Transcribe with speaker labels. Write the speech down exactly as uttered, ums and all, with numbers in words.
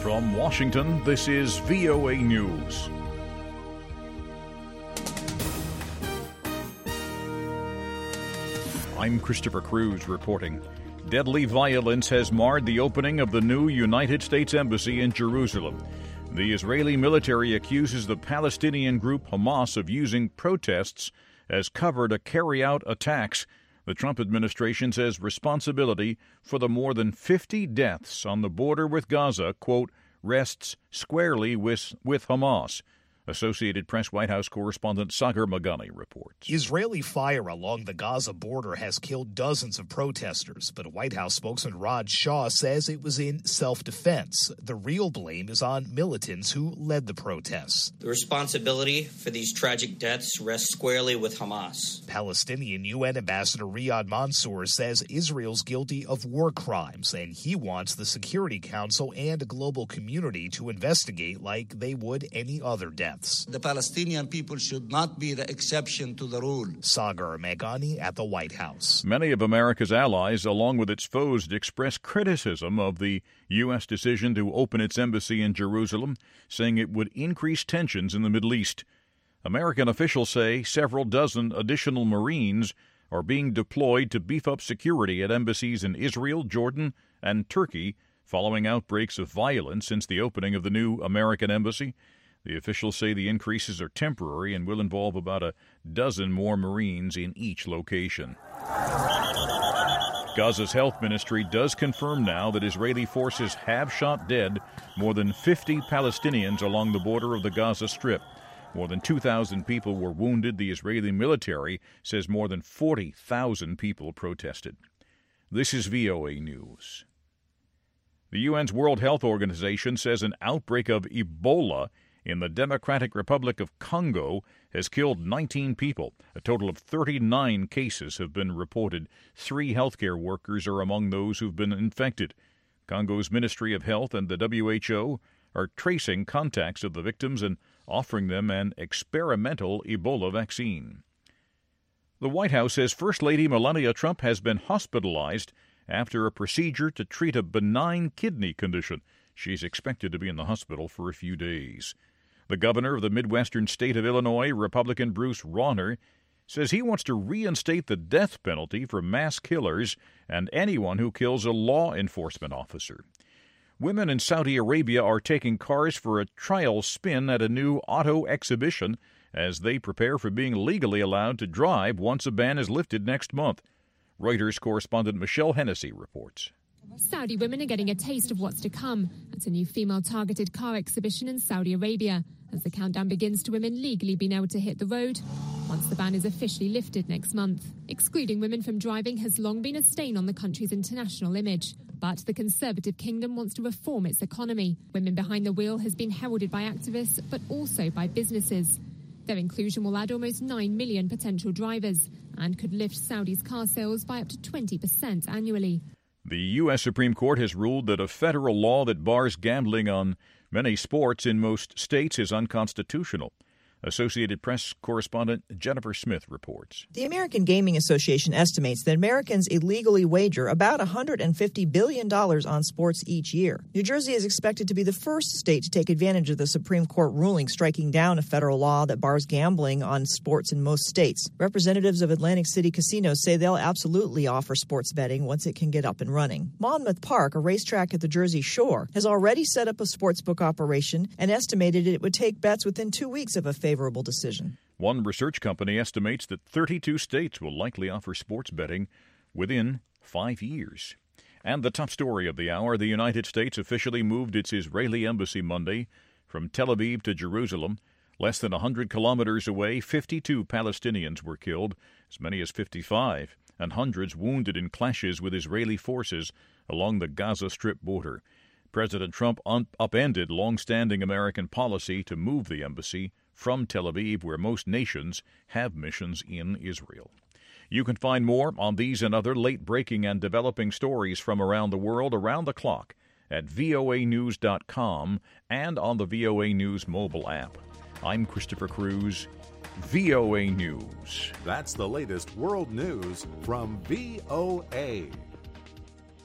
Speaker 1: From Washington, this is V O A News. I'm Christopher Cruz reporting. Deadly violence has marred the opening of the new United States Embassy in Jerusalem. The Israeli military accuses the Palestinian group Hamas of using protests as cover to carry out attacks. The Trump administration says responsibility for the more than fifty deaths on the border with Gaza, quote, rests squarely with, with Hamas. Associated Press White House correspondent Sagar Magani reports.
Speaker 2: Israeli fire along the Gaza border has killed dozens of protesters, but White House spokesman Raj Shah says it was in self-defense. The real blame is on militants who led the protests.
Speaker 3: The responsibility for these tragic deaths rests squarely with Hamas.
Speaker 2: Palestinian U N Ambassador Riyad Mansour says Israel's guilty of war crimes, and he wants the Security Council and a global community to investigate like they would any other death.
Speaker 4: The Palestinian people should not be the exception to the rule.
Speaker 2: Sagar Magani at the White House.
Speaker 1: Many of America's allies, along with its foes, expressed criticism of the U S decision to open its embassy in Jerusalem, saying it would increase tensions in the Middle East. American officials say several dozen additional Marines are being deployed to beef up security at embassies in Israel, Jordan, and Turkey following outbreaks of violence since the opening of the new American embassy. The officials say the increases are temporary and will involve about a dozen more Marines in each location. Gaza's health ministry does confirm now that Israeli forces have shot dead more than fifty Palestinians along the border of the Gaza Strip. More than two thousand people were wounded. The Israeli military says more than forty thousand people protested. This is V O A News. The U N's World Health Organization says an outbreak of Ebola in the Democratic Republic of Congo has killed nineteen people. A total of thirty-nine cases have been reported. Three healthcare workers are among those who've been infected. Congo's Ministry of Health and the W H O are tracing contacts of the victims and offering them an experimental Ebola vaccine. The White House says First Lady Melania Trump has been hospitalized after a procedure to treat a benign kidney condition. She's expected to be in the hospital for a few days. The governor of the Midwestern state of Illinois, Republican Bruce Rauner, says he wants to reinstate the death penalty for mass killers and anyone who kills a law enforcement officer. Women in Saudi Arabia are taking cars for a trial spin at a new auto exhibition as they prepare for being legally allowed to drive once a ban is lifted next month. Reuters correspondent Michelle Hennessy reports.
Speaker 5: Saudi women are getting a taste of what's to come at a new female-targeted car exhibition in Saudi Arabia as the countdown begins to women legally being able to hit the road once the ban is officially lifted next month. Excluding women from driving has long been a stain on the country's international image, but the Conservative Kingdom wants to reform its economy. Women behind the wheel has been heralded by activists, but also by businesses. Their inclusion will add almost nine million potential drivers and could lift Saudi's car sales by up to twenty percent annually.
Speaker 1: The U S Supreme Court has ruled that a federal law that bars gambling on many sports in most states is unconstitutional. Associated Press correspondent Jennifer Smith reports.
Speaker 6: The American Gaming Association estimates that Americans illegally wager about one hundred fifty billion dollars on sports each year. New Jersey is expected to be the first state to take advantage of the Supreme Court ruling striking down a federal law that bars gambling on sports in most states. Representatives of Atlantic City casinos say they'll absolutely offer sports betting once it can get up and running. Monmouth Park, a racetrack at the Jersey Shore, has already set up a sportsbook operation and estimated it would take bets within two weeks of a favorable decision.
Speaker 1: One research company estimates that thirty-two states will likely offer sports betting within five years. And the top story of the hour, the United States officially moved its Israeli embassy Monday from Tel Aviv to Jerusalem. Less than one hundred kilometers away, fifty-two Palestinians were killed, as many as fifty-five, and hundreds wounded in clashes with Israeli forces along the Gaza Strip border. President Trump un- upended long-standing American policy to move the embassy from Tel Aviv, where most nations have missions in Israel. You can find more on these and other late-breaking and developing stories from around the world around the clock at V O A news dot com and on the V O A News mobile app. I'm Christopher Cruz, V O A News.
Speaker 7: That's the latest world news from V O A.